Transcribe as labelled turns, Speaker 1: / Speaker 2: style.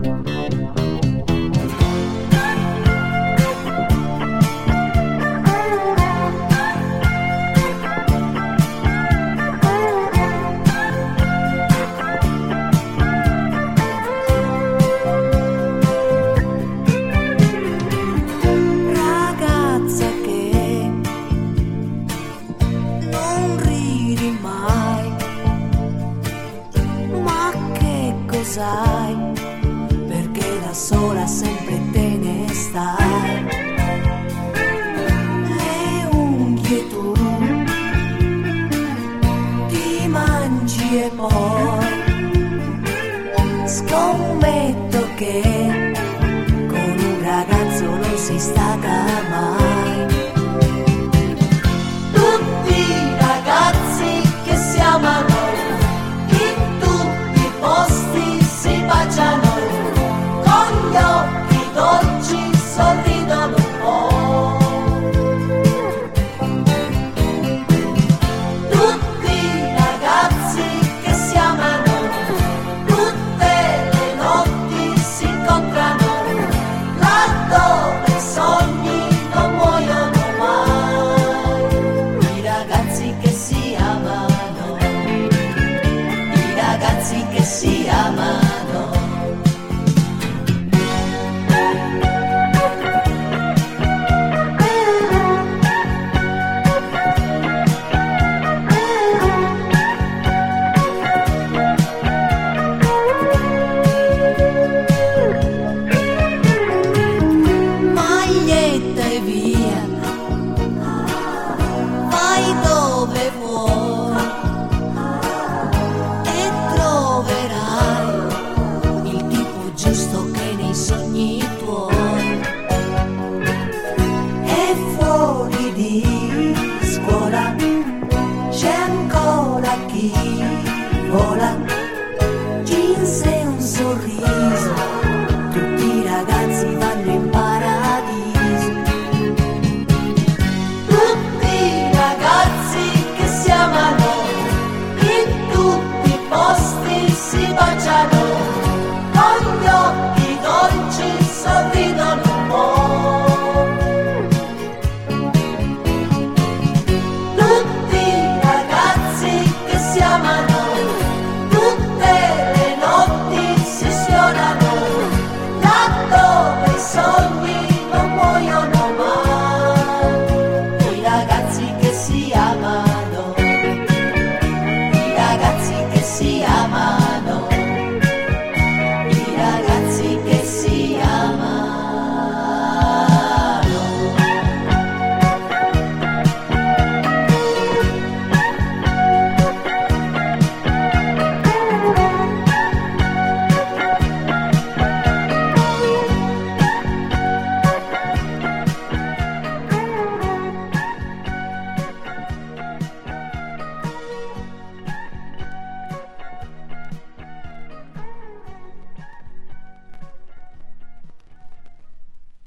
Speaker 1: Sai, perché da sola sempre te ne stai. Le unghie tu ti mangi e poi scommetto che con un ragazzo non si stacca mai. Tutti i ragazzi che si amano in tutti i posti si baciano, con gli occhi dolci sorridono un po'. Tutti i ragazzi che si amano, tutte le notti si incontrano, laddove i sogni non muoiono mai. I ragazzi che si amano, i ragazzi che si amano. Maglietta e via, vai dove vuoi e troverai il tipo giusto che nei sogni tuoi. E fuori di scuola c'è ancora chi vola, jeans e un sorriso